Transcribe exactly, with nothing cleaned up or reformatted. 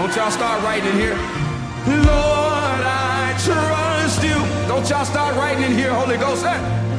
Don't y'all start writing in here. Lord, I trust you. Don't y'all start writing in here, Holy Ghost. Hey.